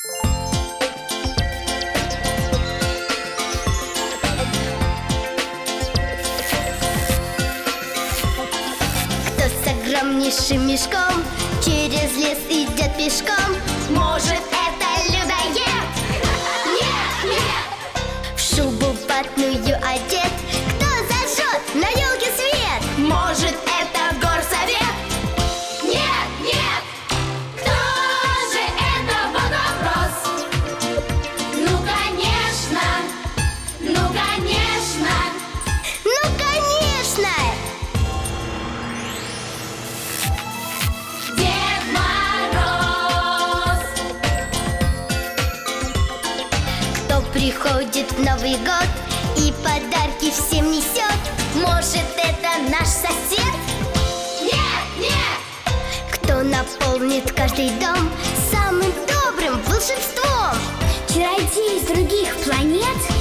Кто с огромнейшим мешком через лес идет пешком? Может, это людоед? Нет, нет! В шубу ватную одет. Кто зажжет на елке свет? Может, это горсовет? Нет, нет! Кто же это? Вот вопрос. Ну, конечно! Ну, конечно! Ну, конечно! Дед Мороз. Кто приходит в Новый год и подарки всем несет? Может, это наш сосед? Нет, нет! Кто наполнит каждый дом самым добрым волшебством? Чародей из других планет?